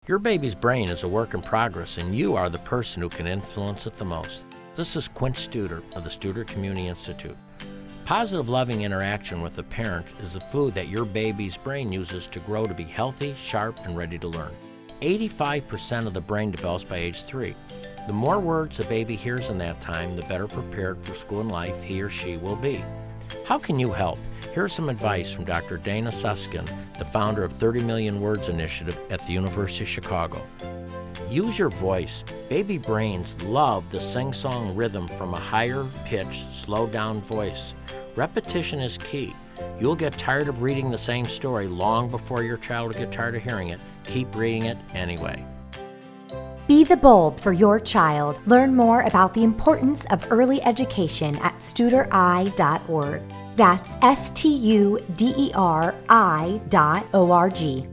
Your baby's brain is a work in progress, and you are the person who can influence it the most. This is Quint Studer of the Studer Community Institute. Positive, loving interaction with a parent is the food that your baby's brain uses to grow to be healthy, sharp, and ready to learn. 85% of the brain develops by age 3. The more words a baby hears in that time, the better prepared for school and life he or she will be. How can you help? Here's some advice from Dr. Dana Susskind, the founder of 30 Million Words Initiative at the University of Chicago. Use your voice. Baby brains love the sing-song rhythm from a higher-pitched, slowed-down voice. Repetition is key. You'll get tired of reading the same story long before your child will get tired of hearing it. Keep reading it anyway. Be the bulb for your child. Learn more about the importance of early education at studeri.org. That's STUDERI.org.